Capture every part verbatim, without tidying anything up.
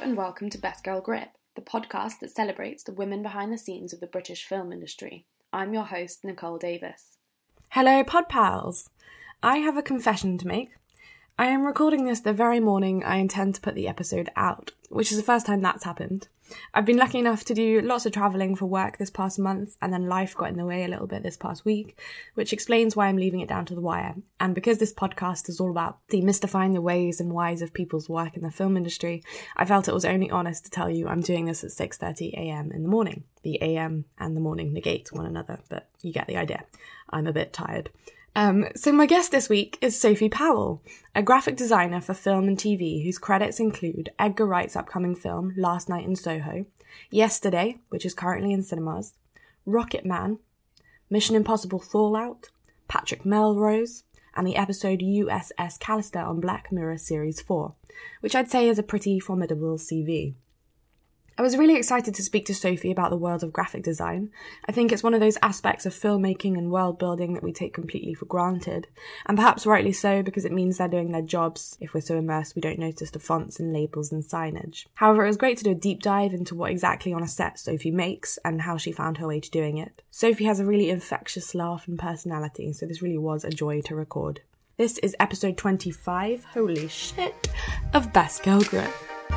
and welcome to Best Girl Grip, the podcast that celebrates the women behind the scenes of the British film industry. I'm your host, Nicole Davis. Hello, pod pals! I have a confession to make. I am recording this the very morning I intend to put the episode out, which is the first time that's happened. I've been lucky enough to do lots of travelling for work this past month, and then life got in the way a little bit this past week, which explains why I'm leaving it down to the wire. And because this podcast is all about demystifying the ways and whys of people's work in the film industry, I felt it was only honest to tell you I'm doing this at six thirty a m in the morning. The a m and the morning negate one another, but you get the idea. I'm a bit tired. Um, so my guest this week is Sophie Powell, a graphic designer for film and T V whose credits include Edgar Wright's upcoming film Last Night in Soho, Yesterday, which is currently in cinemas, Rocket Man, Mission Impossible Fallout, Patrick Melrose, and the episode U S S Callister on Black Mirror Series four, which I'd say is a pretty formidable C V. I was really excited to speak to Sophie about the world of graphic design. I think it's one of those aspects of filmmaking and world building that we take completely for granted, and perhaps rightly so because it means they're doing their jobs if we're so immersed we don't notice the fonts and labels and signage. However, it was great to do a deep dive into what exactly on a set Sophie makes and how she found her way to doing it. Sophie has a really infectious laugh and personality, so this really was a joy to record. This is episode twenty-five, holy shit, of Best Girl Grip.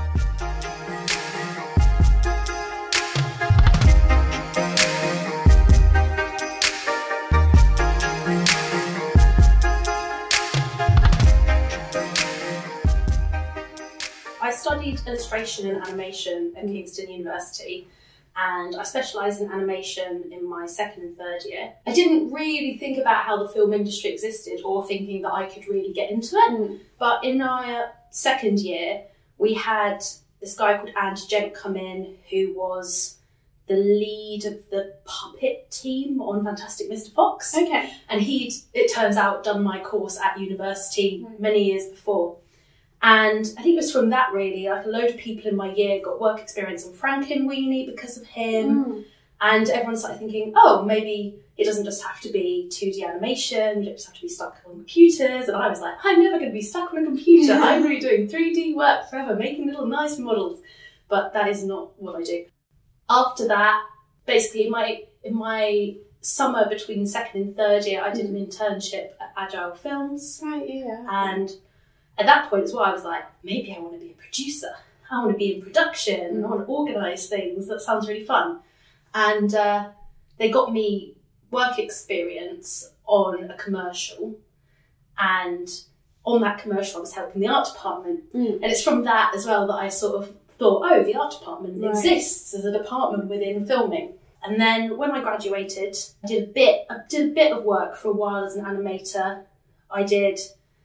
I studied illustration and animation at Kingston University, and I specialised in animation in my second and third year. I didn't really think about how the film industry existed or thinking that I could really get into it, mm. but in our second year we had this guy called Andy Gent come in who was the lead of the puppet team on Fantastic Mister Fox. Okay. And he'd, it turns out, done my course at university mm. many years before. And I think it was from that really, like a load of people in my year got work experience on Frankenweenie because of him. Mm. And everyone started thinking, oh, maybe it doesn't just have to be two D animation, you don't just have to be stuck on computers. And I was like, I'm never going to be stuck on a computer. I'm really doing three D work forever, making little nice models. But that is not what I do. After that, basically in my, in my summer between second and third year, I did an internship at Agile Films. Right, yeah. And at that point as well, I was like, maybe I want to be a producer. I want to be in production. Mm. I want to organise things. That sounds really fun. And uh, they got me work experience on a commercial. And on that commercial, I was helping the art department. Mm. And it's from that as well that I sort of thought, oh, the art department right. exists as a department within filming. And then when I graduated, I did a bit, I did a bit of work for a while as an animator. I did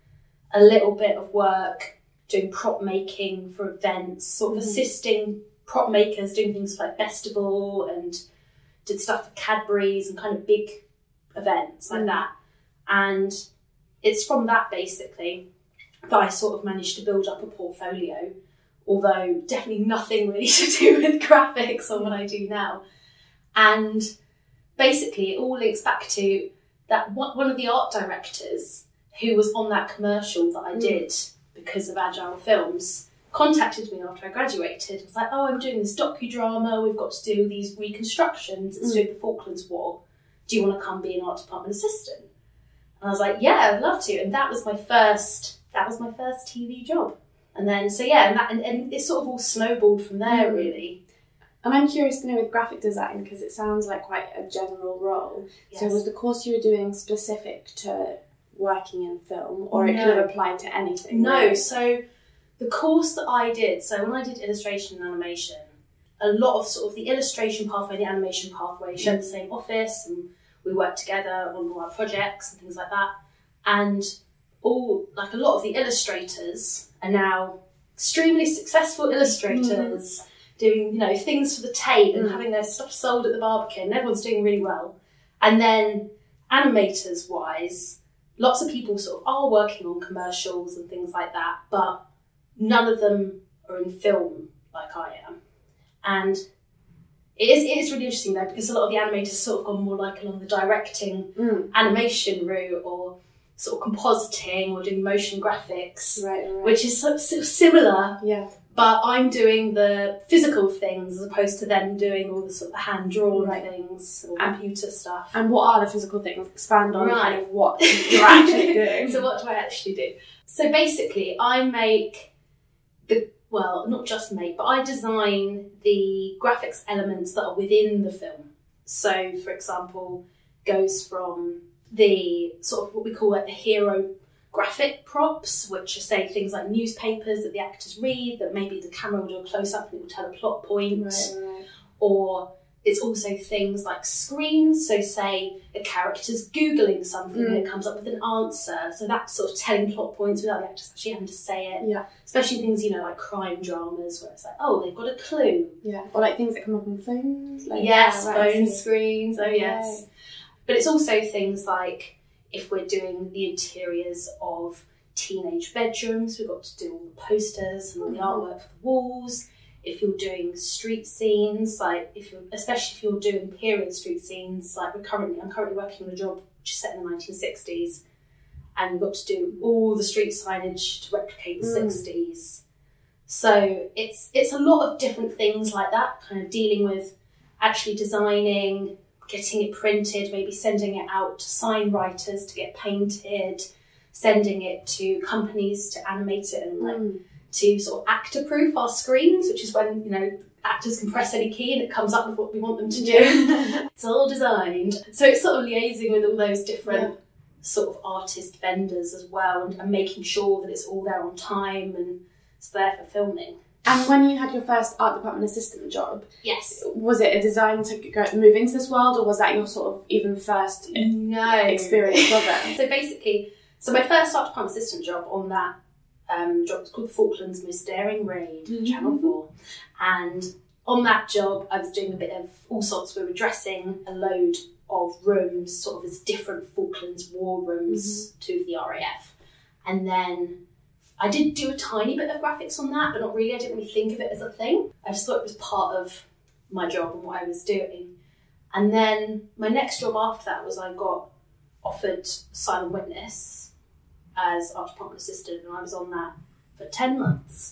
a little bit of work doing prop making for events, sort of mm. assisting prop makers doing things like festival, and did stuff for Cadbury's and kind of big events like mm. that. And it's from that basically that I sort of managed to build up a portfolio, although definitely nothing really to do with graphics or what I do now. And basically it all links back to that one of the art directors who was on that commercial that I did mm. because of Agile Films, contacted me after I graduated. It was like, oh, I'm doing this docudrama, we've got to do these reconstructions, it's mm. to do with the Falklands War. Do you want to come be an art department assistant? And I was like, yeah, I'd love to. And that was my first, that was my first T V job. And then, so yeah, and, that, and, and it sort of all snowballed from there, mm. really. And I'm curious to know with graphic design, because it sounds like quite a general role. Yes. So was the course you were doing specific to working in film, or it no. could have applied to anything? No, right? So the course that I did, so when I did illustration and animation, a lot of sort of the illustration pathway, the animation pathway, shared the same office, and we worked together on all our projects and things like that. And all, like a lot of the illustrators are now extremely successful illustrators, mm. doing, you know, things for the Tate and mm. having their stuff sold at the Barbican, and everyone's doing really well. And then animators wise, lots of people sort of are working on commercials and things like that, but none of them are in film like I am. And it is, it is really interesting though, because a lot of the animators sort of gone more like along the directing mm. animation route, or sort of compositing or doing motion graphics, right, right. which is sort of similar, yeah. But I'm doing the physical things as opposed to them doing all the sort of hand-drawn right. things or and, computer stuff. And what are the physical things? Expand on right. kind of what you're actually doing. So what do I actually do? So basically, I make the, well, not just make, but I design the graphics elements that are within the film. So, for example, goes from the sort of what we call like the hero graphic props, which are, say, things like newspapers that the actors read, that maybe the camera will do a close-up and it will tell a plot point. Right, right. Or it's also things like screens, so say a character's Googling something mm. and it comes up with an answer. So that's sort of telling plot points without the actors actually having to say it. Yeah. Especially things, you know, like crime dramas where it's like, oh, they've got a clue. Yeah. Or like things that come up on phones. Like, yes, yeah, right, phone screens, oh okay. yes. But it's also things like if we're doing the interiors of teenage bedrooms, we've got to do all the posters and all the artwork for the walls. If you're doing street scenes, like if you're, especially if you're doing period street scenes, like we're currently, I'm currently working on a job which is set in the nineteen sixties, and we've got to do all the street signage to replicate the mm. sixties. So it's it's a lot of different things like that, kind of dealing with actually designing, getting it printed, maybe sending it out to sign writers to get painted, sending it to companies to animate it and like mm. to sort of actor-proof our screens, which is when, you know, actors can press any key and it comes up with what we want them to do. It's all designed. So it's sort of liaising with all those different yeah. sort of artist vendors as well, and, and making sure that it's all there on time and it's there for filming. And when you had your first art department assistant job, yes, was it a design to go, move into this world, or was that your sort of even first no. experience of it? So basically, so my first art department assistant job on that um, job was called Falkland's Most Daring Raid, mm-hmm. Channel four. And on that job, I was doing a bit of all sorts. We were dressing a load of rooms, sort of as different Falklands war rooms mm-hmm. to the R A F. And then I did do a tiny bit of graphics on that, but not really. I didn't really think of it as a thing. I just thought it was part of my job and what I was doing. And then my next job after that was I got offered Silent Witness as art department assistant, and I was on that for ten months.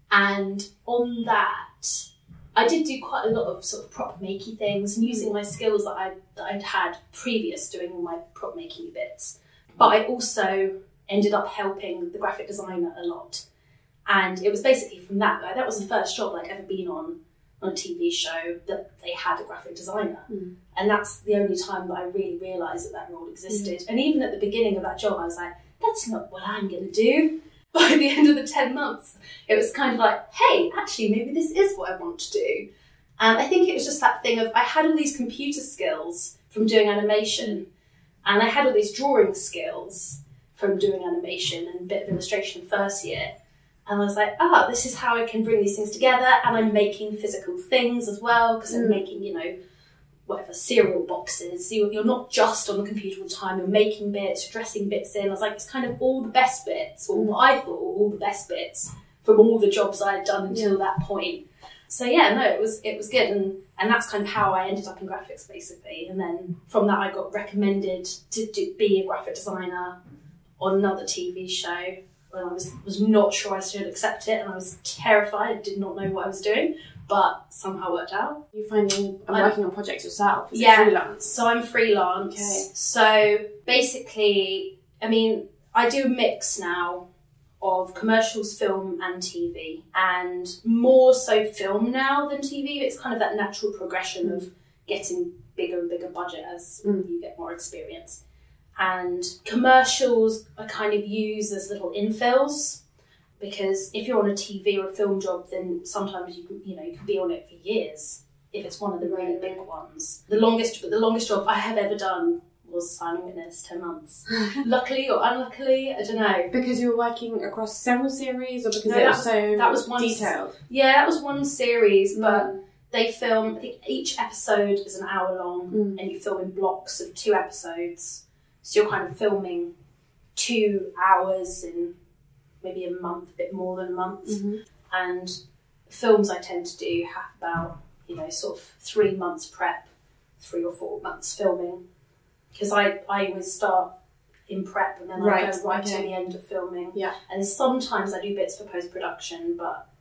And on that, I did do quite a lot of sort of prop makey things and using my skills that, I, that I'd had previous doing all my prop making bits. But I also ended up helping the graphic designer a lot. And it was basically from that, like, that was the first job I'd ever been on, on a T V show that they had a graphic designer. Mm. And that's the only time that I really realised that that role existed. Mm. And even at the beginning of that job, I was like, that's not what I'm going to do. By the end of the ten months, it was kind of like, hey, actually, maybe this is what I want to do. And I think it was just that thing of, I had all these computer skills from doing animation, and I had all these drawing skills from doing animation and a bit of illustration first year. And I was like, ah, this is how I can bring these things together. And I'm making physical things as well, because mm. I'm making, you know, whatever, cereal boxes. So you're, you're not just on the computer all the time, you're making bits, you're dressing bits in. I was like, it's kind of all the best bits, or what I thought were all the best bits from all the jobs I had done until yeah. that point. So yeah, no, it was it was good. And, and that's kind of how I ended up in graphics, basically. And then from that, I got recommended to do, be a graphic designer on another T V show. And I was, was not sure I should accept it, and I was terrified, did not know what I was doing, but somehow worked out. You're finding, I'm working on projects yourself, is yeah, it freelance? So I'm freelance. Okay. So basically, I mean, I do a mix now of commercials, film and T V, and more so film now than T V. It's kind of that natural progression of getting bigger and bigger budget as mm. you get more experience. And commercials I kind of use as little infills, because if you're on a T V or a film job, then sometimes you can, you know, you can be on it for years if it's one of the really big ones. The longest, but the longest job I have ever done was Silent Witness, ten months. Luckily or unluckily, I don't know. Because you were working across several series, or because no, it was that, so that was one, detailed? Yeah, that was one series, but mm. they film, I think each episode is an hour long, mm. and you film in blocks of two episodes. So you're kind of filming two hours in maybe a month, a bit more than a month. Mm-hmm. And films I tend to do have about, you know, sort of three months prep, three or four months filming. Because I, I always start in prep and then right. I go right okay. to the end of filming. Yeah. And sometimes I do bits for post-production, but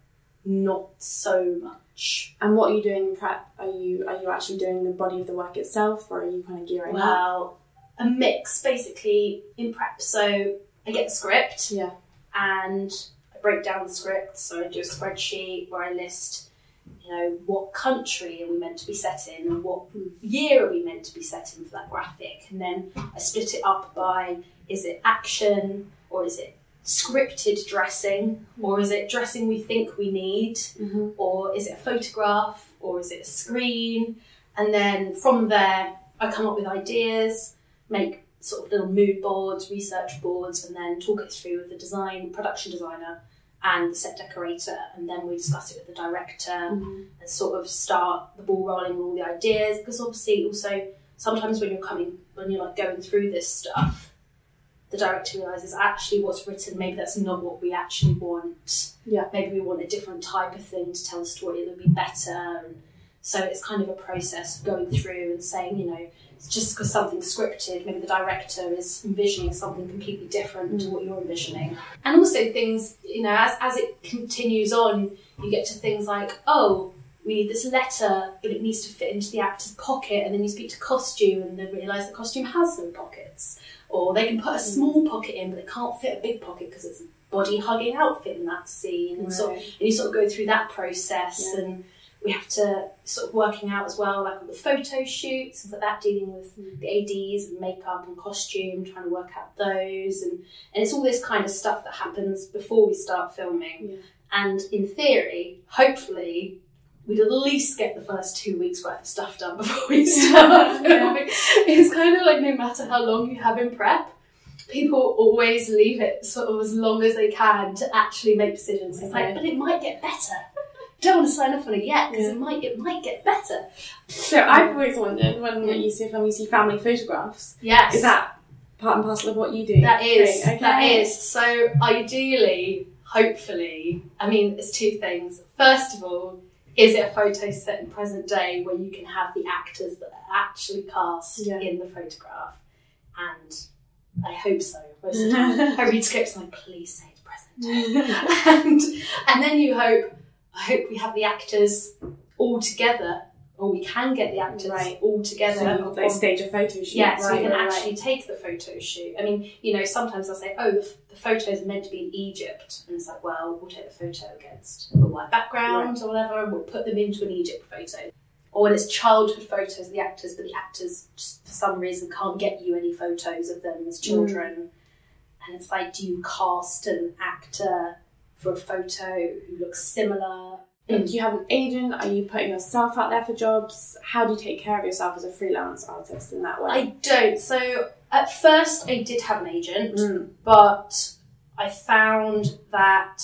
not so much. And what are you doing in prep? Are you are you actually doing the body of the work itself, or are you kind of gearing well, up? Well, a mix basically in prep. So I get the script, yeah, and I break down the script. So I do a spreadsheet where I list, you know, what country are we meant to be set in, and what year are we meant to be set in for that graphic, and then I split it up by, is it action, or is it scripted dressing, or is it dressing we think we need, mm-hmm. or is it a photograph, or is it a screen? And then from there I come up with ideas, make sort of little mood boards, research boards, and then talk it through with the design production designer and the set decorator, and then we discuss it with the director, mm-hmm. and sort of start the ball rolling with all the ideas. Because obviously also sometimes when you're coming when you're like going through this stuff, the director realises actually what's written, maybe that's not what we actually want. Yeah. Maybe we want a different type of thing to tell the story that would be better. And so it's kind of a process of going through and saying, you know, it's just because something's scripted, maybe the director is envisioning something completely different mm. to what you're envisioning. And also things, you know, as, as it continues on, you get to things like, oh, we need this letter, but it needs to fit into the actor's pocket, and then you speak to costume and they realise the costume has no pockets. Or they can put a small pocket in, but they can't fit a big pocket because it's a body-hugging outfit in that scene. And, right. so, and you sort of go through that process, yeah. and we have to sort of working out as well, like all the photo shoots, things like that, dealing with mm. the A Ds and makeup and costume, trying to work out those. And, and it's all this kind of stuff that happens before we start filming. Yeah. And in theory, hopefully, we'd at least get the first two weeks worth of stuff done before we start filming. It's kind of like no matter how long you have in prep, people always leave it sort of as long as they can to actually make decisions. It's like, but it might get better. Don't want to sign off on it yet because yeah. it might it might get better. So I've always wondered when you see a film, you see family photographs. Yes. Is that part and parcel of what you do? That is. Okay. That is. So ideally, hopefully, I mean, it's two things. First of all, is it a photo set in present day where you can have the actors that are actually cast yeah. in the photograph? And I hope so. Most of the time, I read scripts and I'm like, please say it's present day. and, and then you hope, I hope we have the actors all together, or we can get the actors right. all together. So they stage a photo shoot. Yeah, so right, we can right, actually right. take the photo shoot. I mean, you know, sometimes I'll say, oh, the, the photos are meant to be in Egypt. And it's like, well, we'll take the photo against a white background right. or whatever, and we'll put them into an Egypt photo. Or when it's childhood photos of the actors, but the actors just for some reason can't get you any photos of them as children. Mm. And it's like, do you cast an actor for a photo who looks similar? Do you have an agent? Are you putting yourself out there for jobs? How do you take care of yourself as a freelance artist in that way? I don't. So at first I did have an agent, mm. but I found that,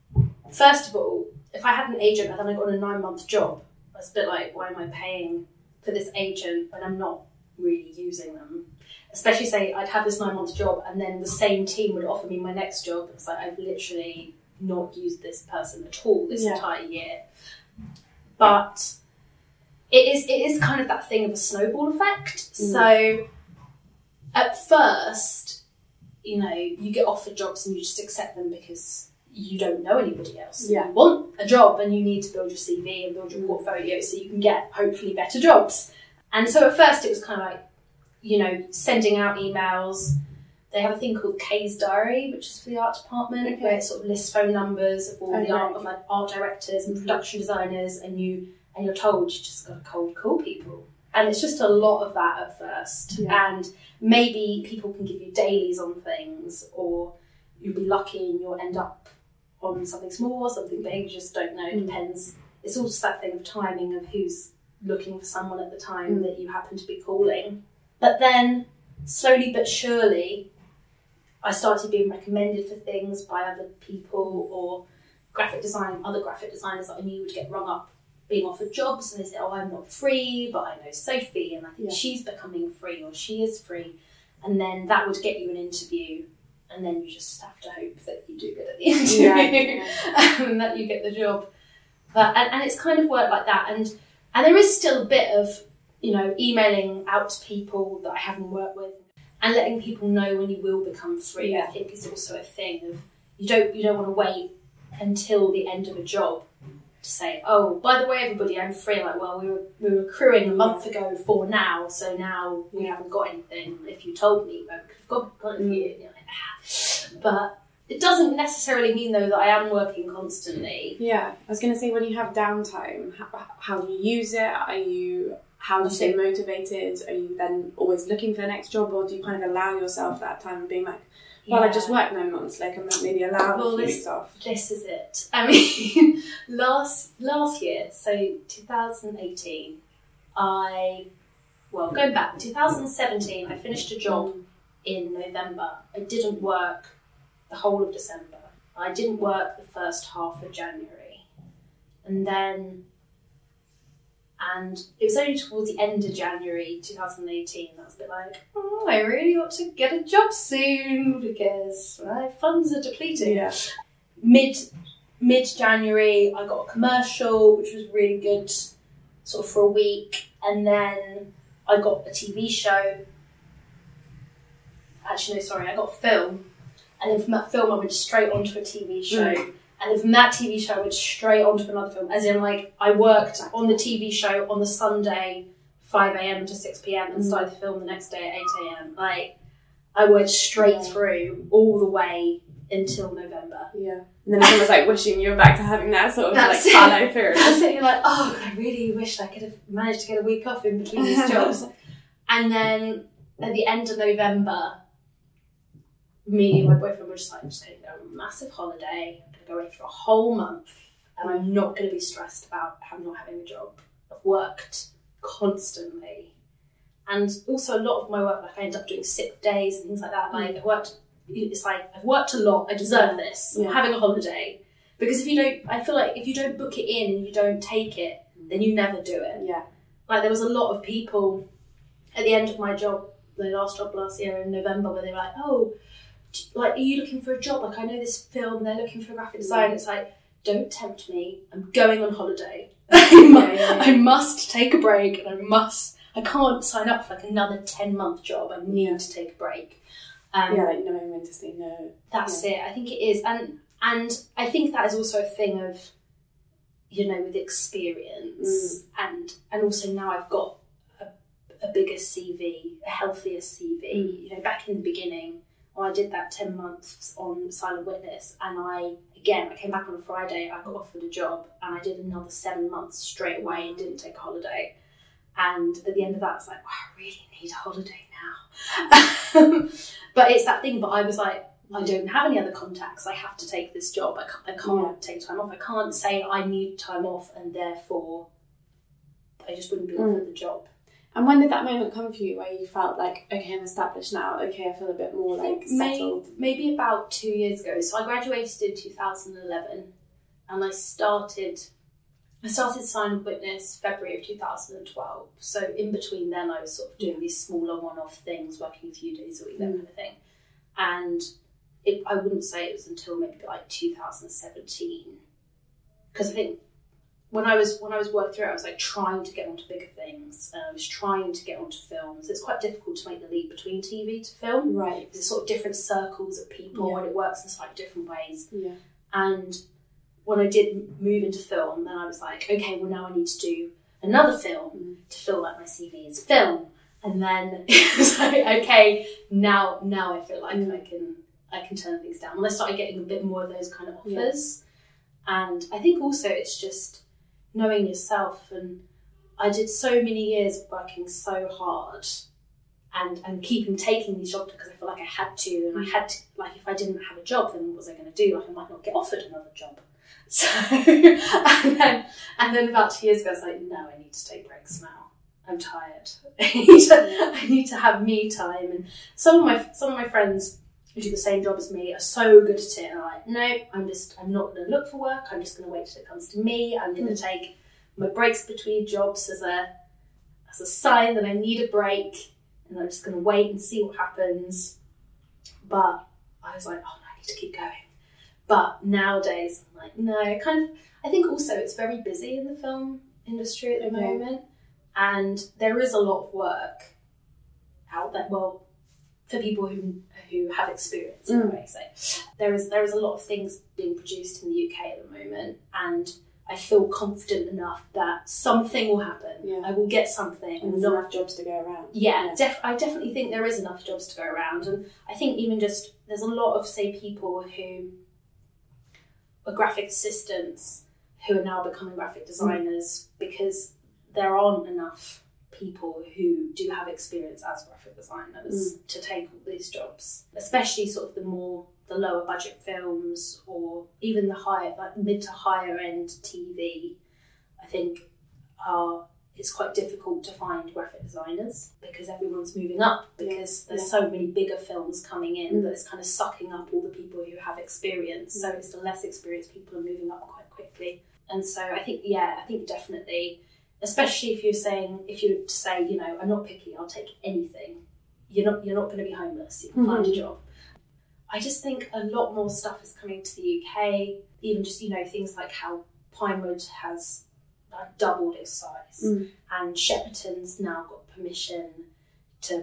first of all, if I had an agent and then I got a nine-month job, I was a bit like, why am I paying for this agent when I'm not really using them? Especially say I'd have this nine-month job and then the same team would offer me my next job. It's like I've literally not used this person at all this yeah. entire year. But it is it is kind of that thing of a snowball effect. Mm. So at first, you know, you get offered jobs and you just accept them because you don't know anybody else. Yeah. You want a job and you need to build your C V and build your portfolio so you can get hopefully better jobs. And so at first it was kind of like, you know, sending out emails. They have a thing called Kay's Diary, which is for the art department, okay. where it sort of lists phone numbers of all okay. the art, of like art directors and production designers, and you and you're told you just got to cold call people. And it's just a lot of that at first. Yeah. And maybe people can give you dailies on things, or you'll be lucky and you'll end up on something small or something big. You just don't know. It mm. depends. It's all just that thing of timing of who's looking for someone at the time mm. that you happen to be calling. But then, slowly but surely, I started being recommended for things by other people, or graphic design, other graphic designers that I knew would get rung up being offered jobs, and they say, oh, I'm not free, but I know Sophie, and I think yeah. she's becoming free, or she is free. And then that would get you an interview, and then you just have to hope that you do good at the interview, yeah, yeah. and that you get the job. But and, and it's kind of worked like that. And and there is still a bit of, you know, emailing out to people that I haven't worked with, and letting people know when you will become free. Yeah. I think is also a thing of you don't you don't want to wait until the end of a job to say, oh, by the way, everybody, I'm free. Like, well, we were we were accruing a month ago for now, so now we haven't got anything. If you told me, I could have got, got it for you. And you're like, ah. But it doesn't necessarily mean, though, that I am working constantly. Yeah, I was going to say, when you have downtime, how, how do you use it? Are you, how do you stay motivated? Are you then always looking for the next job, or do you kind of allow yourself that time of being like, well, yeah. I just worked nine months, like I'm maybe allowed well, a few this, weeks off. This is it. I mean, last last year, so twenty eighteen, I, well, going back, twenty seventeen, I finished a job in November. I didn't work the whole of December. I didn't work the first half of January. And then, and it was only towards the end of January twenty eighteen that I was a bit like, oh, I really ought to get a job soon because my funds are depleting. Yeah. Mid, mid-January, I got a commercial, which was really good, sort of for a week. And then I got a T V show. Actually, no, sorry, I got a film. And then from that film, I went straight onto a T V show. Mm. And then from that T V show, I went straight onto another film. As in, like, I worked on the T V show on the Sunday, five a.m. to six p.m. and started the film the next day at eight a.m. Like, I went straight yeah. through all the way until November. Yeah. And then it's almost like wishing you were back to having that sort of, That's like, fallow period. That's it. You're like, oh, I really wish I could have managed to get a week off in between these jobs. And then at the end of November, me and my boyfriend were just like, I'm just going to go on a massive holiday. I'm going to go away for a whole month, and I'm not going to be stressed about not having a job. I've worked constantly. And also a lot of my work, like I end up doing sick days and things like that. Like I worked, it's like, I've worked a lot, I deserve this. Yeah. I'm having a holiday. Because if you don't, I feel like if you don't book it in and you don't take it, then you never do it. Yeah. Like there was a lot of people at the end of my job, the last job last year in November, where they were like, oh, like, are you looking for a job? Like, I know this film, and they're looking for a graphic design. It's like, don't tempt me. I'm going on holiday. I, mu- yeah, yeah, yeah. I must take a break, and I must. I can't sign up for like another ten month job. I need yeah. to take a break. Um, yeah, like knowing when to say no. That's yeah. it. I think it is, and and I think that is also a thing of, you know, with experience, mm. and and also now I've got a, a bigger C V, a healthier C V. Mm. You know, back in the beginning, I did that ten months on Silent Witness, and I, again, I came back on a Friday, I got offered a job, and I did another seven months straight away and didn't take a holiday. And at the end of that, it's like, oh, I really need a holiday now. But it's that thing, but I was like, I don't have any other contacts, I have to take this job, I can't, I can't yeah. take time off, I can't say I need time off and therefore I just wouldn't be mm. offered the job. And when did that moment come for you where you felt like, okay, I'm established now, okay, I feel a bit more like settled? Maybe, maybe about two years ago. So I graduated in two thousand eleven and I started, I started Silent Witness February of two thousand twelve. So in between then I was sort of doing these smaller one-off things, working a few days a week, that mm. kind of thing. And it, I wouldn't say it was until maybe like two thousand seventeen. Because I think When I was when I was working through it, I was like trying to get onto bigger things. And I was trying to get onto films. It's quite difficult to make the leap between T V to film. Right. There's sort of different circles of people yeah. and it works in slightly different ways. Yeah. And when I did move into film, then I was like, okay, well now I need to do another film mm. to feel like my C V is film. And then it was like, okay, now now I feel like mm. I can I can turn things down. And I started getting a bit more of those kind of offers. Yeah. And I think also it's just knowing yourself, and I did so many years of working so hard and and keeping taking these jobs because I felt like I had to, and I had to, like if I didn't have a job then what was I going to do? Like I might not get offered another job. So and then and then about two years ago I was like, no, I need to take breaks now. I'm tired. I need to I need to have me time. And some of my some of my friends who do the same job as me are so good at it, and I'm like, no, I'm just, I'm not going to look for work, I'm just going to wait till it comes to me, I'm going to mm. take my breaks between jobs as a as a sign that I need a break, and I'm just going to wait and see what happens. But I was like, oh no, I need to keep going. But nowadays, I'm like, no, kind of, I think also it's very busy in the film industry at the okay. moment, and there is a lot of work out there, well, for people who who have experience in a way. So there is there is a lot of things being produced in the U K at the moment, and I feel confident enough that something will happen. Yeah. I will get something. And there's enough jobs to go around. Yeah, Yeah. Def- I definitely think there is enough jobs to go around. And I think even just, there's a lot of, say, people who are graphic assistants who are now becoming graphic designers mm. because there aren't enough people who do have experience as graphic designers mm. to take all these jobs, especially sort of the more the lower budget films or even the higher, like mid to higher end T V. I think are it's quite difficult to find graphic designers because everyone's moving up because yeah. there's yeah. so many bigger films coming in mm. that it's kind of sucking up all the people who have experience. Mm. So it's the less experienced people are moving up quite quickly. And so I think, yeah, I think definitely, especially if you're saying, if you were to say, you know, I'm not picky, I'll take anything. You're not, you're not going to be homeless. You can mm-hmm. find a job. I just think a lot more stuff is coming to the U K. Even just, you know, things like how Pinewood has like doubled its size, mm. and Shepperton's now got permission to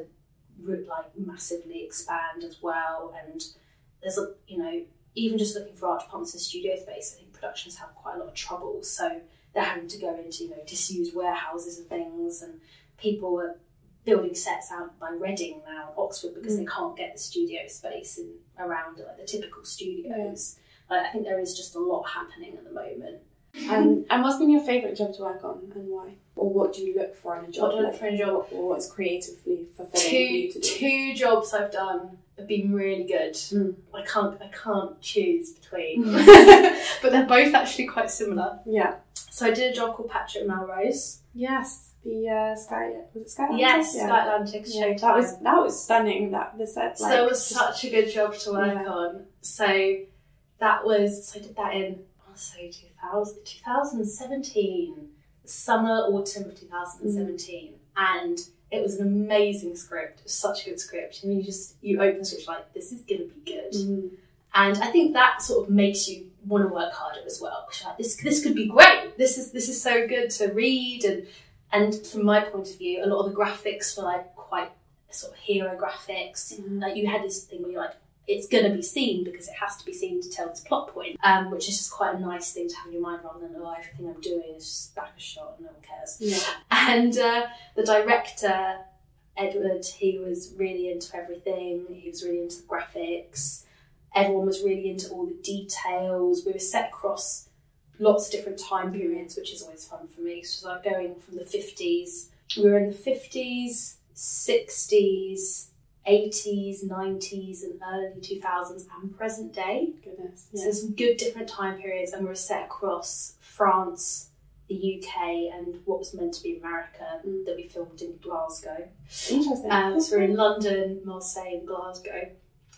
like massively expand as well. And there's a, you know, even just looking for art departments and studio space, I think productions have quite a lot of trouble. So they're having to go into, you know, disused warehouses and things, and people are building sets out by Reading now, Oxford, because mm. they can't get the studio space in around like the typical studios. Yeah. Like, I think there is just a lot happening at the moment. Um, and what's been your favourite job to work on, and why? Or what do you look for in a job? What do I look for in a job? Or what is creatively fulfilling two, for you to do? Two jobs I've done have been really good. Mm. I can't I can't choose between. But they're both actually quite similar. Yeah. So I did a job called Patrick Melrose. Yes. The uh, Sky, was it Sky Atlantic? Yes, yeah. Sky Atlantic yeah, Showtime. That was that was stunning. That the set. So like, it was such a good job to work yeah. on. So that was so I did that in I'll say two thousand, twenty seventeen, summer autumn of twenty seventeen, mm. and it was an amazing script. It was such a good script. I mean, you just you open the script like this is gonna be good, mm. and I think that sort of makes you want to work harder as well. Because you're like this this could be great. This is this is so good to read. And And from my point of view, a lot of the graphics were like quite sort of hero graphics. Mm-hmm. Like you had this thing where you're like, it's going to be seen because it has to be seen to tell its plot point, um, which is just quite a nice thing to have in your mind rather than, oh, everything I'm doing is just back a shot and no one cares. Yeah. And uh, the director, Edward, he was really into everything. He was really into the graphics. Everyone was really into all the details. We were set across lots of different time periods, which is always fun for me. So like going from the fifties, we were in the fifties, sixties, eighties, nineties, and early two thousands, and present day. Goodness. Yeah. Yeah. So some good different time periods, and we were set across France, the U K, and what was meant to be America, mm. that we filmed in Glasgow. Interesting. Um, so we're in London, Marseille, and Glasgow,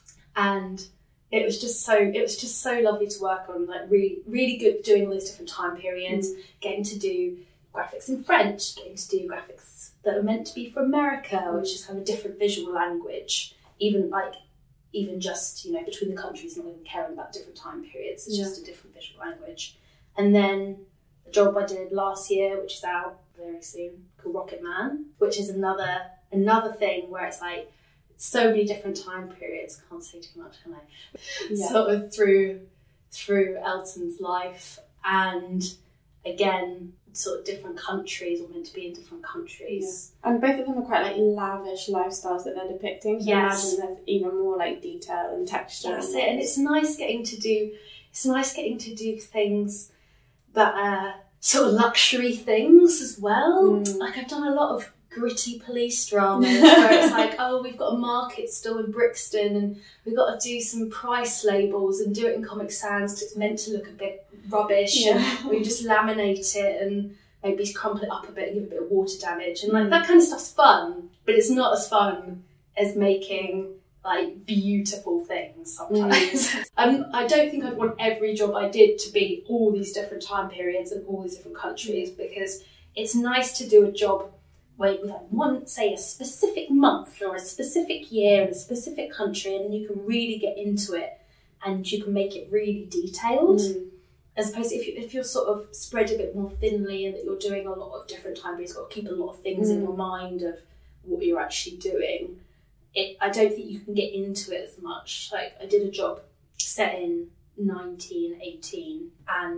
and it was just so it was just so lovely to work on, like really really good doing all those different time periods, mm. getting to do graphics in French, getting to do graphics that are meant to be for America, mm. which is kind of a different visual language, even like even just, you know, between the countries, not even caring about different time periods, it's yeah. just a different visual language. And then the job I did last year, which is out very soon, called Rocket Man, which is another another thing where it's like so many different time periods. Can't say too much, can I? Yeah. Sort of through through Elton's life, and again, sort of different countries, or meant to be in different countries. Yeah. And both of them are quite like lavish lifestyles that they're depicting. So yes. imagine there's even more like detail and texture. That's and it. And it's nice getting to do. It's nice getting to do things that are sort of luxury things as well. Mm. Like I've done a lot of gritty police dramas where it's like, oh, we've got a market store in Brixton and we've got to do some price labels and do it in Comic Sans because it's meant to look a bit rubbish, yeah. and we just laminate it and maybe crumple it up a bit and give it a bit of water damage, and like that kind of stuff's fun, but it's not as fun as making like beautiful things sometimes. Mm. um, I don't think I'd want every job I did to be all these different time periods and all these different countries, because it's nice to do a job where you like one, say, a specific month or a specific year in a specific country, and then you can really get into it and you can make it really detailed. Mm. As opposed to if, you, if you're sort of spread a bit more thinly and that you're doing a lot of different time periods, you've got to keep a lot of things mm. in your mind of what you're actually doing. It, I don't think you can get into it as much. Like I did a job set in nineteen eighteen, and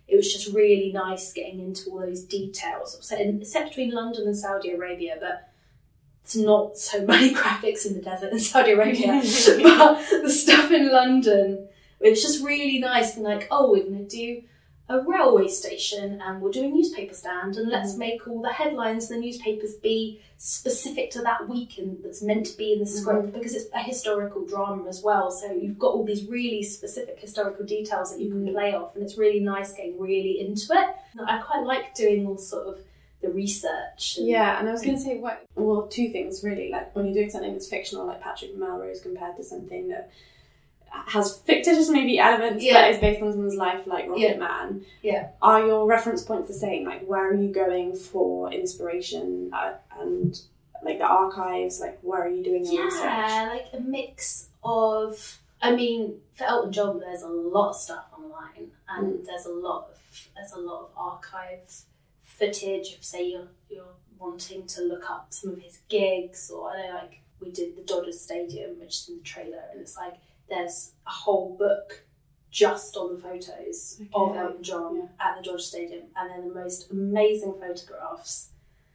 it was just really nice getting into all those details. So in, except between London and Saudi Arabia, but it's not so many graphics in the desert in Saudi Arabia. But the stuff in London, it was just really nice. Being like, oh, we're going to do a railway station and we'll do a newspaper stand, and let's mm. make all the headlines in the newspapers be specific to that week and that's meant to be in the script, mm. because it's a historical drama as well. So you've got all these really specific historical details that you can mm. play off, and it's really nice getting really into it. I quite like doing all sort of the research. And yeah, and I was going to say, what, well, two things really. Like when you're doing something that's fictional, like Patrick Melrose, compared to something that has fictitious maybe elements, yeah. but is based on someone's life, like Rocket yeah. Man. Yeah. Are your reference points the same? Like, where are you going for inspiration uh, and like the archives? Like, where are you doing your yeah, research? Yeah, like a mix of. I mean, for Elton John, there's a lot of stuff online, and mm. there's a lot of there's a lot of archive footage. If say you're you're wanting to look up some of his gigs, or I know like we did the Dodgers Stadium, which is in the trailer, and it's like. There's a whole book just on the photos okay. of Elton John yeah. at the Dodger Stadium, and then the most amazing photographs.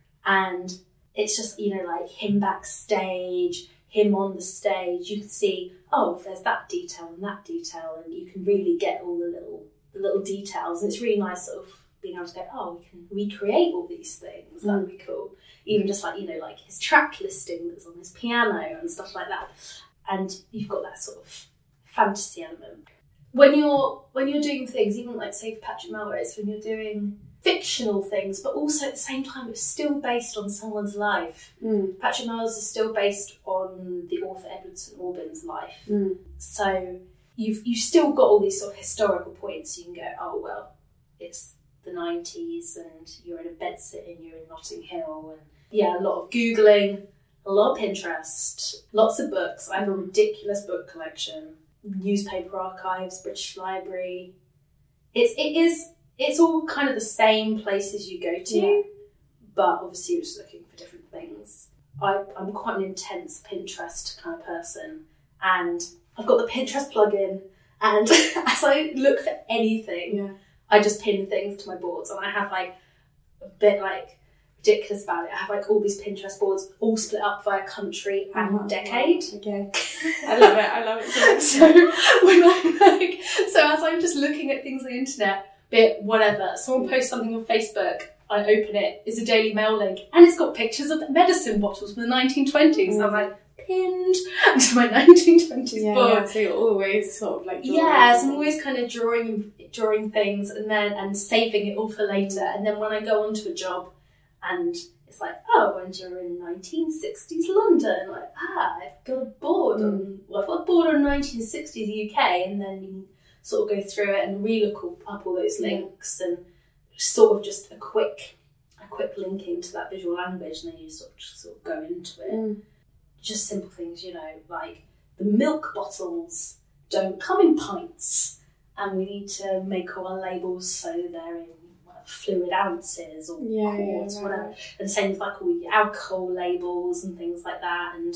And it's just, you know, like him backstage, him on the stage. You can see, oh, there's that detail and that detail, and you can really get all the little the little details. And it's really nice sort of being able to go, oh, we can recreate all these things. That would mm. be cool. Even just like, you know, like his track listing that's on his piano and stuff like that. And you've got that sort of fantasy element. When you're when you're doing things, even like say for Patrick Melrose, when you're doing fictional things, but also at the same time it's still based on someone's life. Mm. Patrick Melrose is still based on the author Edward Saint Aubyn's life. Mm. So you've you've still got all these sort of historical points. You can go, oh well, it's the nineties and you're in a bedsit and you're in Notting Hill, and yeah, a lot of Googling. A lot of Pinterest, lots of books. I have a ridiculous book collection. Newspaper archives, British Library. It's it is it's all kind of the same places you go to, yeah. but obviously you're just looking for different things. I, I'm quite an intense Pinterest kind of person, and I've got the Pinterest plugin, and as I look for anything, yeah. I just pin things to my boards, and I have like a bit like ridiculous about it. I have like all these Pinterest boards all split up via country and uh-huh. decade. Okay. I love it, I love it so much. So when I like so as I'm just looking at things on the internet, bit whatever, someone posts something on Facebook, I open it, it's a Daily Mail link, and it's got pictures of medicine bottles from the nineteen twenties. Mm. I'm like pinned to my nineteen twenties yeah, book. Yeah, so you're always sort of like drawing. Yeah, so I'm always kind of drawing drawing things and then and saving it all for later. And then when I go onto a job and it's like, oh, and you're in nineteen sixties London, like, ah, I've got a board mm. on, well, I've got a board on nineteen sixties U K, and then you can sort of go through it and relook up all those links yeah. and sort of just a quick, a quick linking to that visual language, and then you sort of just sort of go into it. Mm. Just simple things, you know, like the milk bottles don't come in pints, and we need to make all our labels so they're in fluid ounces or yeah, quarts, yeah, whatever. Right. And same with like all your alcohol labels and things like that. And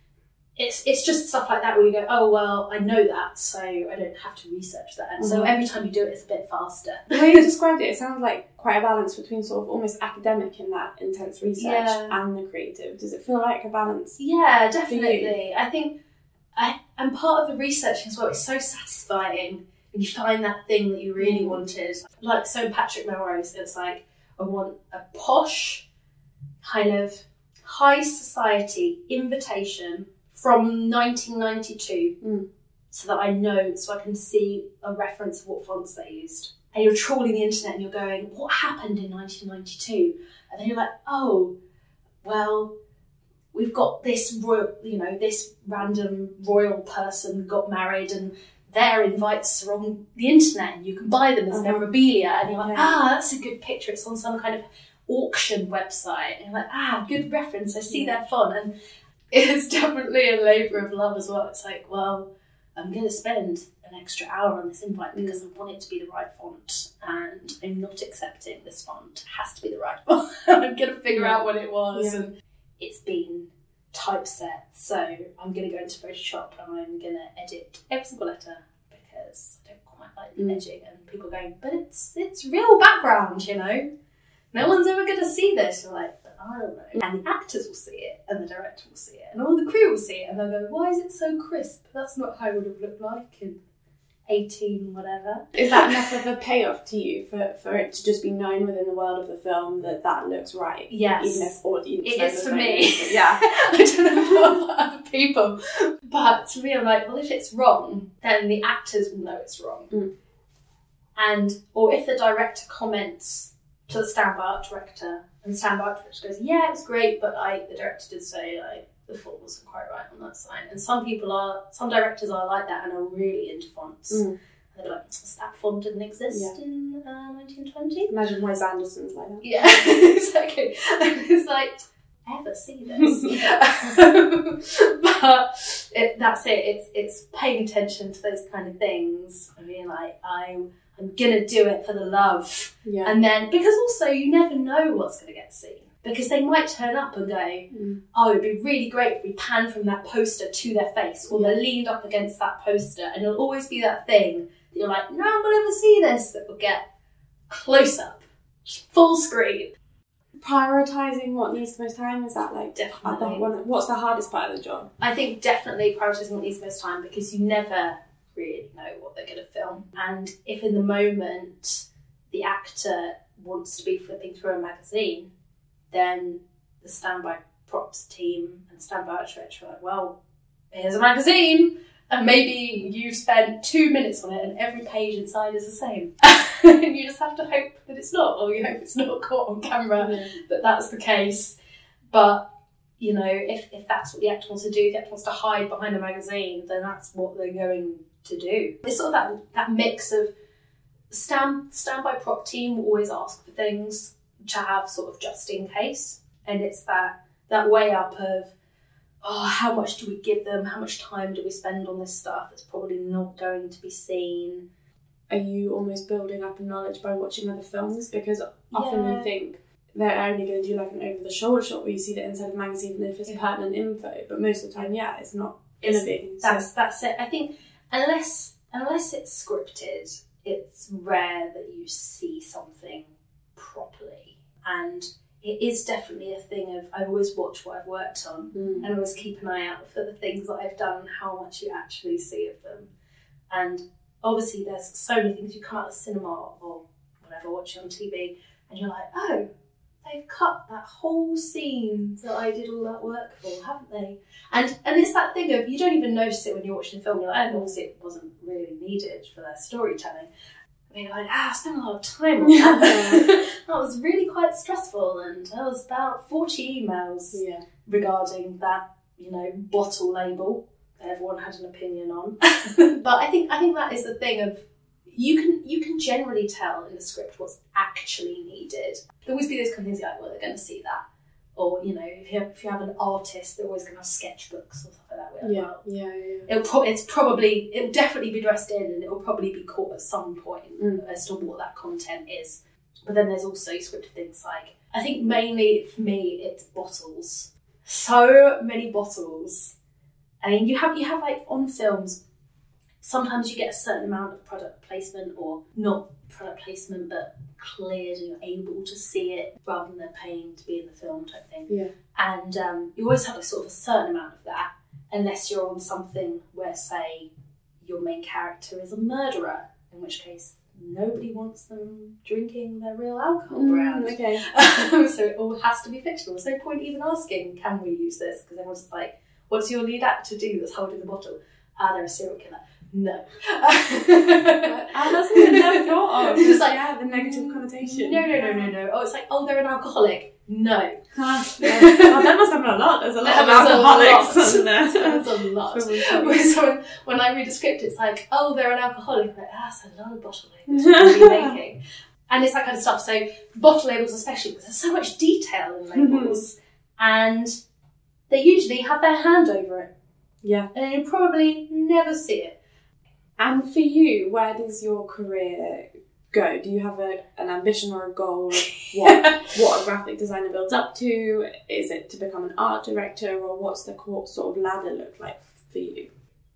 it's it's just stuff like that where you go, oh well, I know that, so I don't have to research that. And mm-hmm. so every time you do it, it's a bit faster. The way you described it, it sounds like quite a balance between sort of almost academic in that intense research yeah. and the creative. Does it feel like a balance? Yeah, definitely. I think, I and part of the research as well, it's so satisfying. And you find that thing that you really wanted. Like, so Patrick Melrose, it's like, I want a posh, kind of high society invitation from nineteen ninety-two mm. so that I know, so I can see a reference of what fonts they used. And you're trawling the internet and you're going, what happened in nineteen ninety-two? And then you're like, oh, well, we've got this royal, you know, this random royal person got married and their invites are on the internet and you can buy them as uh-huh. memorabilia, and you're like, ah, that's a good picture, it's on some kind of auction website, and you're like, ah, good reference, I see yeah. their font. And it's definitely a labour of love as well. It's like, well, I'm going to spend an extra hour on this invite because I want it to be the right font, and I'm not accepting this font, it has to be the right font. I'm going to figure yeah. out what it was, yeah. and it's been typeset, so I'm going to go into Photoshop and I'm going to edit every single letter because I don't might like the Mm. edging, and people going, but it's it's real background, you know. No one's ever going to see this. You're like, but I don't know. And the actors will see it, and the director will see it, and all the crew will see it, and they'll go, why is it so crisp? That's not how it would have looked like in eighteen whatever. Is that enough of a payoff to you for, for it to just be known within the world of the film that that looks right? Yes. Even if audience It members is for don't me. notice it. Yeah. I don't know about other people. But to me, I'm like, well, if it's wrong, then the actors will know it's wrong. Mm. And, or if the director comments to the standby art director, and the standby art director goes, yeah, it was great, but I, the director did say, like, the font wasn't quite right on that sign. And some people are, some directors are like that and are really into fonts. Mm. And they're like, that font didn't exist Yeah. in uh, nineteen twenty. Imagine Wes Anderson's like that. Yeah, exactly. And it's like, ever see this? But it, that's it. It's it's paying attention to those kind of things. I mean, like, I'm, I'm going to do it for the love. Yeah. And then, because also you never know what's going to get seen. Because they might turn up and go, Mm. oh, it'd be really great if we pan from that poster to their face, or they're leaned up against that poster, and it'll always be that thing that you're like, no one will ever see this, that will get close up, full screen. Prioritising what needs the most time, is that like Definitely. the one, what's the hardest part of the job? I think definitely prioritising what needs the most time, because you never really know what they're going to film. And if in the moment the actor wants to be flipping through a magazine, then the standby props team and standby art director are like, well, here's a magazine, and maybe you've spent two minutes on it and every page inside is the same. And you just have to hope that it's not, or you hope it's not caught on camera, Yeah. that that's the case. But, you know, if, if that's what the actor wants to do, if the actor wants to hide behind a magazine, then that's what they're going to do. It's sort of that, that mix of stand, standby prop team will always ask for things to have sort of just in case, and it's that that way up of, oh, how much do we give them, how much time do we spend on this stuff that's probably not going to be seen. Are you almost building up a knowledge by watching other films? Because often Yeah. you think they're only going to do like an over the shoulder shot where you see the inside of the magazine and if it's Yeah. pertinent info, but most of the time, yeah, it's not It's- innovating. So- That's that's it. I think unless unless it's scripted, it's rare that you see something properly. And it is definitely a thing of, I always watch what I've worked on, Mm. and always keep an eye out for the things that I've done and how much you actually see of them. And obviously there's so many things, you come out of the cinema or whatever, watching on T V, and you're like, oh, they've cut that whole scene that I did all that work for, haven't they? And and it's that thing of, you don't even notice it when you're watching the film. You're like, oh, obviously it wasn't really needed for their storytelling. And you're like, ah, I spent a lot of time on that. That was really quite stressful, and there was about forty emails Yeah. regarding that, you know, bottle label that everyone had an opinion on. But I think I think that is the thing of, you can you can generally tell in the script what's actually needed. There'll always be those kind of things like, well, they're going to see that. Or, you know, if you have, if you have an artist, they're always going to have sketchbooks or stuff like that. We're like, Yeah. well, Yeah. Yeah. It'll pro- it's probably, it'll definitely be dressed in, and it'll probably be caught at some point Mm. as to what that content is. But then there's also scripted things like, I think mainly for me, it's bottles. So many bottles. I mean, you have, you have like on films, sometimes you get a certain amount of product placement, or not product placement, but cleared and you're able to see it rather than they're paying to be in the film type thing. Yeah. And um, you always have a sort of a certain amount of that, unless you're on something where, say, your main character is a murderer, in which case nobody wants them drinking their real alcohol around. Mm, okay. So it all has to be fictional. There's no point even asking, can we use this? Because everyone's just like, what's your lead actor do that's holding the bottle? Ah, they're a serial killer. No. Ah, that's something I never thought of. It's Just like- like, yeah, the negative connotation. No, no, no, no, no. Oh, it's like, oh, they're an alcoholic. No. Huh, yeah. Oh, that must happen a lot. There's a lot of There's a alcoholics lot. in there. There's a lot. Whereas when, when I read a script, it's like, oh, they're an alcoholic. I'm like, ah, that's a lot of bottle labels we're making. And it's that kind of stuff. So bottle labels especially, because there's so much detail in labels. And they usually have their hand over it. Yeah. And you probably never see it. And for you, where does your career go? Do you have a, an ambition or a goal of what, what a graphic designer builds up to? Is it to become an art director, or what's the co- sort of ladder look like for you?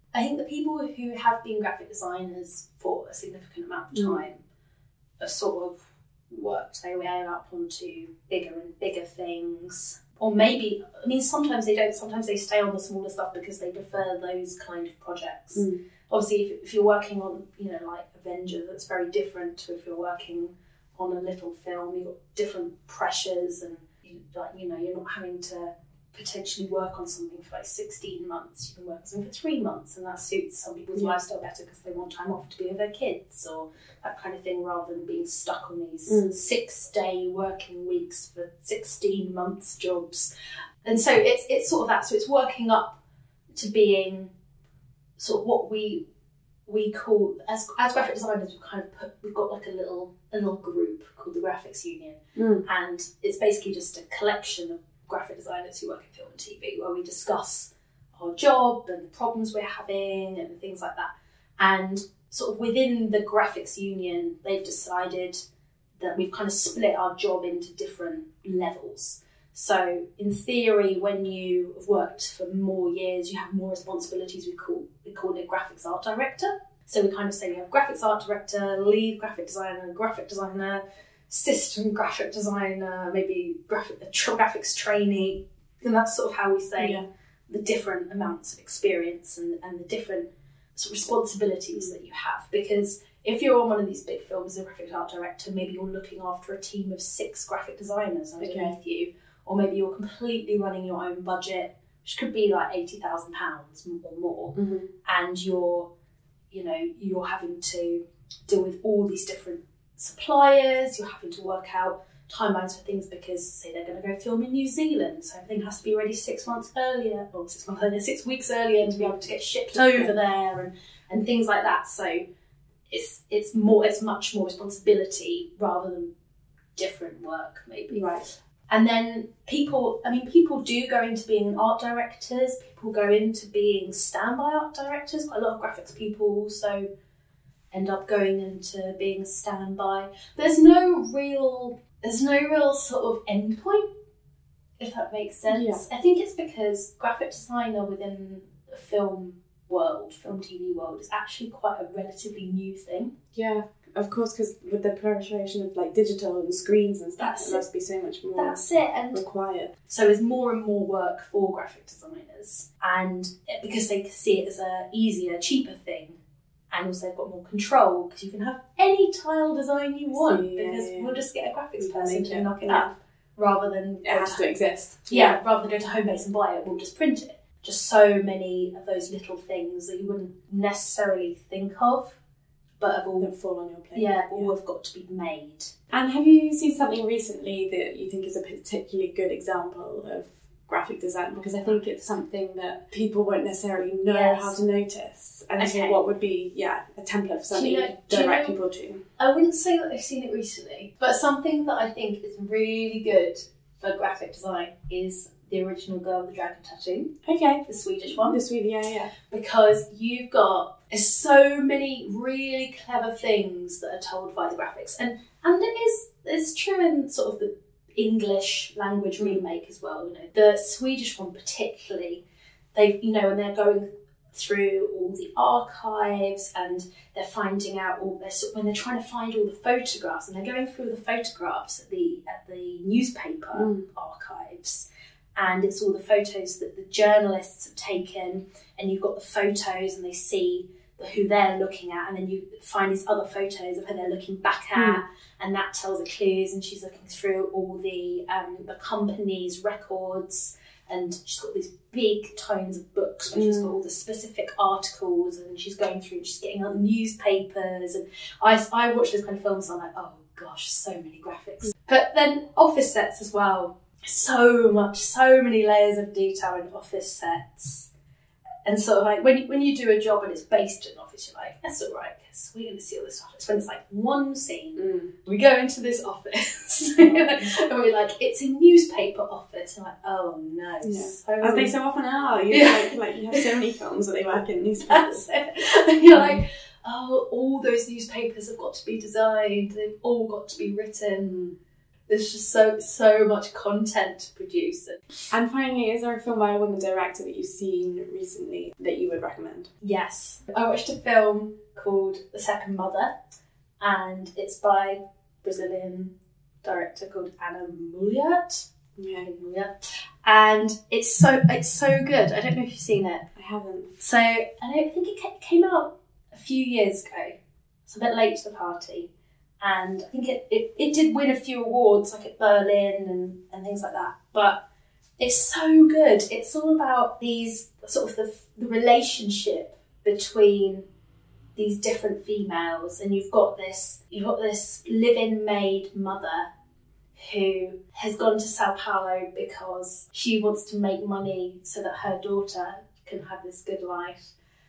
I think the people who have been graphic designers for a significant amount of time mm. have sort of worked their way up onto bigger and bigger things. Or maybe, I mean, sometimes they don't, sometimes they stay on the smaller stuff because they prefer those kind of projects. Mm. Obviously, if, if you're working on, you know, like Avengers, that's very different to if you're working on a little film. You've got different pressures and, you, like, you know, you're not having to potentially work on something for like sixteen months. You can work on something for three months and that suits some people's yeah. lifestyle better because they want time off to be with their kids or that kind of thing, rather than being stuck on these mm. six-day working weeks for sixteen months jobs. And so it's it's sort of that. So it's working up to being sort of what we we call, as as graphic designers, we've kind of put, we've got like a little a little group called the Graphics Union, mm. and it's basically just a collection of graphic designers who work in film and T V, where we discuss our job and the problems we're having and things like that. And sort of within the Graphics Union, they've decided that we've kind of split our job into different levels. So in theory, when you have worked for more years, you have more responsibilities. We call we call it graphics art director. So we kind of say we have graphics art director, lead graphic designer, graphic designer, system graphic designer, maybe graphic, a tra- graphics trainee, and that's sort of how we say yeah. the different amounts of experience and, and the different sort of responsibilities that you have. Because if you're on one of these big films as a graphic art director, maybe you're looking after a team of six graphic designers underneath okay. you, or maybe you're completely running your own budget, which could be like eighty thousand pounds or more, mm-hmm. and you're, you know, you're having to deal with all these different suppliers, you're having to work out timelines for things because, say, they're going to go film in New Zealand, so everything has to be ready six months earlier, or six months earlier, six weeks earlier to be able to get shipped over there, and, and things like that. So it's it's more it's much more responsibility rather than different work, maybe. Right. And then people, I mean, people do go into being art directors. People go into being standby art directors. Quite a lot of graphics people also end up going into being a standby. There's no real, there's no real sort of end point, if that makes sense. Yeah. I think it's because graphic designer within the film world, film T V world, is actually quite a relatively new thing. Yeah, of course, because with the proliferation of like digital and screens and stuff, there must be so much more That's it. And required. So there's more and more work for graphic designers, and because they see it as a easier, cheaper thing. And also they've got more control because you can have any tile design you want See, yeah, because yeah. we'll just get a graphics person to knock it yeah. up rather than... It has to, to exist. Yeah, yeah, rather than go to Homebase and buy it, we'll just print it. Just so many of those little things that you wouldn't necessarily think of, but have all... That fall on your plate. Yeah, all yeah. have got to be made. And have you seen something recently that you think is a particularly good example of graphic design? Because I think it's something that people won't necessarily know yes. how to notice, and okay. so what would be yeah a template for something you know, to direct you know, people to. I wouldn't say that I've seen it recently, but something that I think is really good for graphic design is the original Girl with the Dragon Tattoo. Okay, the Swedish one. The Swedish, yeah, yeah. Because you've got so many really clever things that are told by the graphics, and and it is it's true in sort of the English language remake as well. You know, the Swedish one particularly, they you know, and they're going through all the archives and they're finding out all this when they're trying to find all the photographs, and they're going through the photographs at the at the newspaper mm. archives, and it's all the photos that the journalists have taken, and you've got the photos and they see who they're looking at, and then you find these other photos of who they're looking back at, mm. and that tells the clues, and she's looking through all the um, the company's records, and she's got these big tomes of books where mm. she's got all the specific articles, and she's going through and she's getting other newspapers, and I, I watch those kind of films and I'm like, oh gosh, so many graphics. Mm. But then office sets as well, so much, so many layers of detail in office sets. And sort of like when you, when you do a job and it's based in an office, you're like, that's all right, because we're going to see all this office. When it's like one scene, mm. we go into this office, and we're like, it's a newspaper office. And I'm like, oh no. Yeah. So As they so often are. You yeah. like, like, you have so many films that they work in newspapers. That's it. And you're like, oh, all those newspapers have got to be designed, they've all got to be written. there's just so so much content to produce. And finally, is there a film by a woman director that you've seen recently that you would recommend? Yes. I watched a film called The Second Mother, and it's by Brazilian director called Ana Mulliert. Yeah. Yeah. And it's so it's so good. I don't know if you've seen it. I haven't. So I don't think it ca- came out a few years ago. It's a bit late to the party. And I think it, it, it did win a few awards, like at Berlin and, and things like that. But it's so good. It's all about these sort of the, the relationship between these different females, and you've got this you've got this live-in maid mother who has gone to Sao Paulo because she wants to make money so that her daughter can have this good life,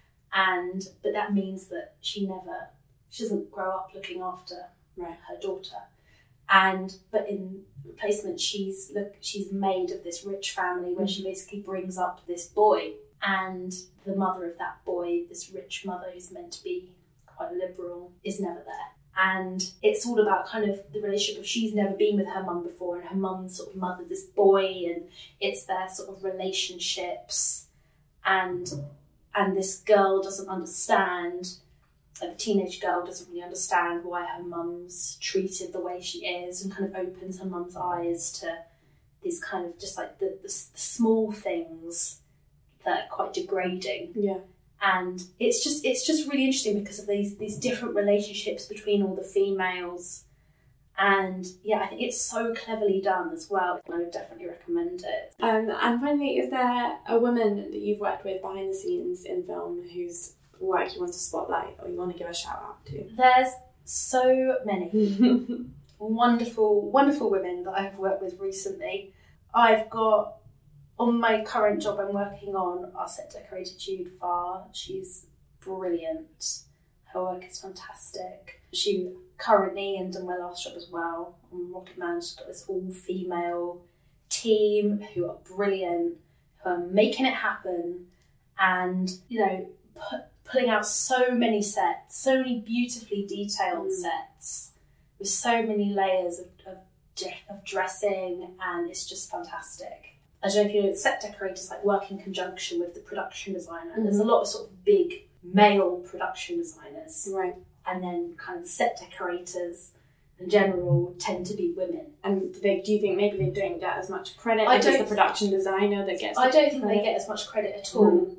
and but that means that she never she doesn't grow up looking after right. her daughter, and but in replacement she's look she's maid of this rich family where she basically brings up this boy, and the mother of that boy, this rich mother who's meant to be quite liberal, is never there. And it's all about kind of the relationship of she's never been with her mum before, and her mum sort of mothered this boy, and it's their sort of relationships, and and this girl doesn't understand, like the teenage girl doesn't really understand why her mum's treated the way she is, and kind of opens her mum's eyes to these kind of just like the, the, the small things that are quite degrading. Yeah. And it's just it's just really interesting because of these these different relationships between all the females. And yeah, I think it's so cleverly done as well. I would definitely recommend it. Um, and finally, is there a woman that you've worked with behind the scenes in film whose work you want to spotlight or you want to give a shout out to? There's so many wonderful, wonderful women that I've worked with recently. I've got, on my current job I'm working on, our set decorator Jude Farr. She's brilliant. Her work is fantastic. She currently, and done my last job as well, on Rocket Man, she's got this all-female team who are brilliant, who are making it happen, and, you know, put, putting out so many sets, so many beautifully detailed mm. sets, with so many layers of, of, of dressing, and it's just fantastic. I don't know if you know, set decorators like work in conjunction with the production designer. Mm-hmm. There's a lot of sort of big male production designers. Right. And then kind of set decorators in general tend to be women. And do, they, do you think maybe they don't get as much credit? I Like don't it's the production designer that gets I the don't think credit? they get as much credit at all. Mm.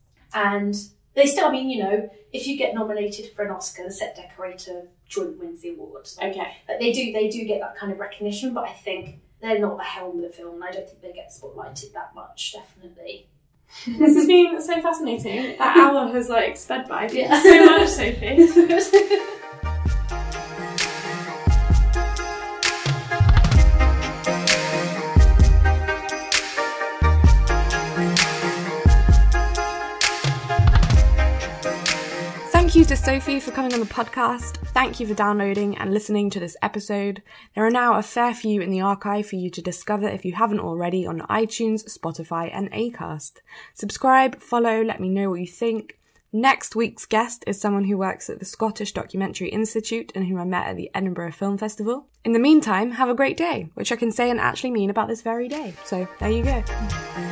And they still, I mean, you know, if you get nominated for an Oscar, the set decorator joint wins the award. Okay. But they do, they do get that kind of recognition, but I think they're not the helm of the film, and I don't think they get spotlighted that much, definitely. This has been so fascinating. That hour has like sped by. Yeah. So much, Sophie. Thank you to Sophie for coming on the podcast. Thank you for downloading and listening to this episode. There are now a fair few in the archive for you to discover if you haven't already on iTunes, Spotify and Acast. Subscribe, follow, let me know what you think. Next week's guest is someone who works at the Scottish Documentary Institute and whom I met at the Edinburgh Film Festival. In the meantime, have a great day, which I can say and actually mean about this very day. So there you go.